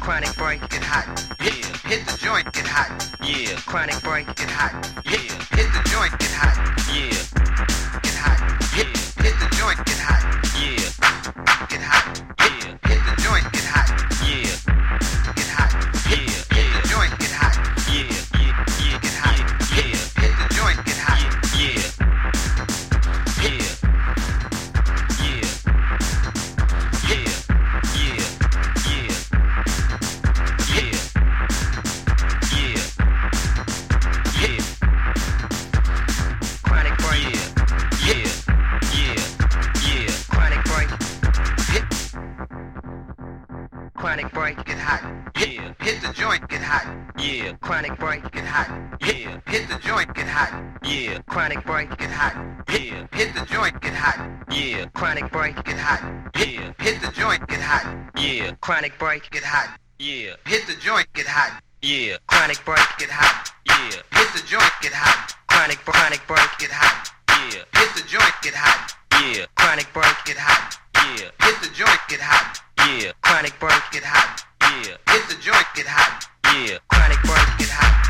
Chronic break, get hot. Yeah. Hit the joint, get hot. Yeah. Chronic break, get hot. Yeah. Hit the joint, get hot. Yeah. Get hot. Yeah. Hit the joint, get hot. Yeah. Get hot. Yeah. Hit the joint, get hot. Yeah. Get hot. Yeah. Hit the joint, get hot. Yeah. Yeah. Yeah. Get hot. Yeah. Hit the joint, get hot. Yeah. Yeah. Yeah. Yeah. Yeah. Yeah. Yeah. Yeah. Yeah. Chronic break. Yeah. Yeah. Yeah. Chronic break. Hit. Chronic break, get hot. Yeah. Hit the joint, get hot. Yeah. Chronic break, get hot. Yeah. Hit the joint, get hot. Yeah. Chronic break, get hot. Yeah. Hit the joint, get hot. Yeah. Chronic break, get hot. Yeah. Hit the joint, get hot. Yeah. Chronic break, get hot. Yeah. Hit the joint, get hot. Yeah. Chronic break, get hot. Yeah. Hit the joint, get hot. Chronic break, get hot. Yeah. Hit the joint, get hot. Yeah. Chronic break, get hot. Yeah. Hit the joint, get hot. Yeah. Chronic break, get hot. Yeah. Hit the joint, get hot. Yeah. Chronic break, get hot.